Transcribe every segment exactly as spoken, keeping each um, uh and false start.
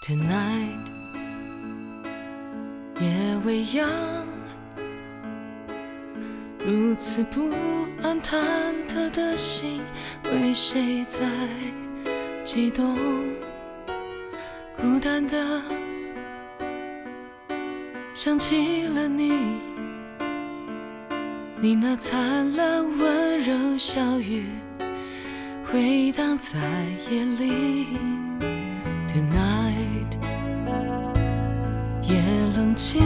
Tonight 夜未央，如此不安忐忑的心，为谁在悸动？孤单的想起了你，你那灿烂温柔笑语回荡在夜里。 Tonight 夜冷清，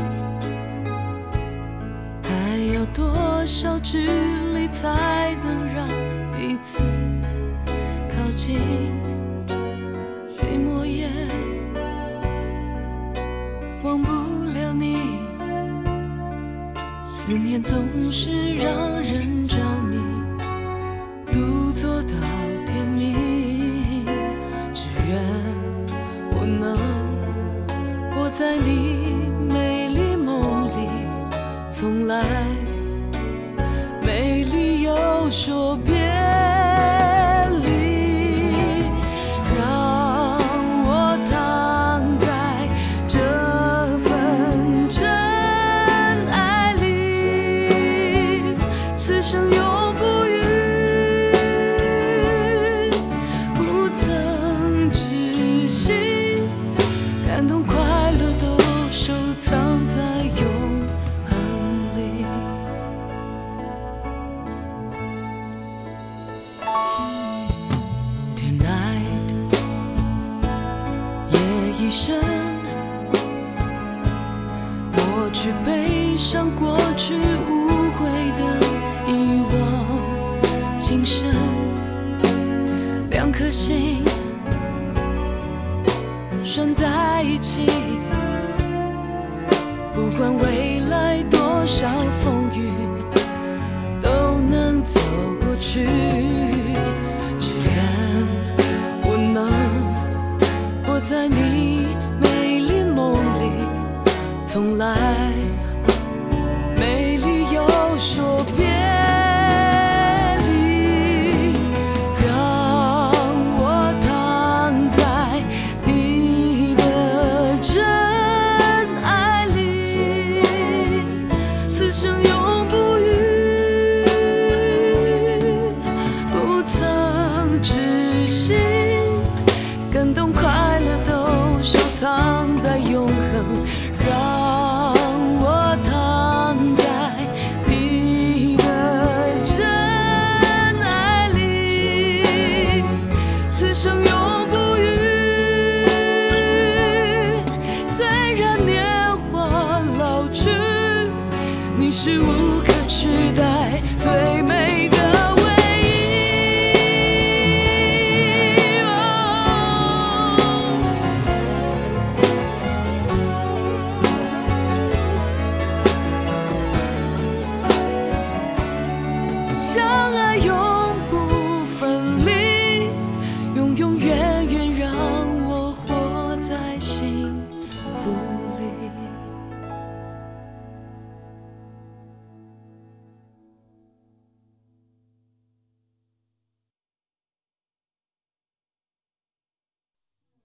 还要多少距离才能让彼此靠近？寂寞也忘不了你，思念总是让人着迷，独坐到天明。只愿我能活在你美丽梦里，从来没理由说别离，让我躺在这份真爱里，此生永不渝，不曾知悉，感动快乐都收藏在永恒里。Tonight 夜已深，抹去悲伤，过去无悔的遗忘，今生两颗心拴在一起，不管未来多少风雨，都能走过去。只愿我能活在你美丽梦里，从来没理由说别离，让我躺在你的真爱里，此生永不渝，不曾知悉，感动快乐都收藏在永恒，让我躺在你的真爱里，此生永不渝。虽然年华老去，你是无可取代最美的唯一。想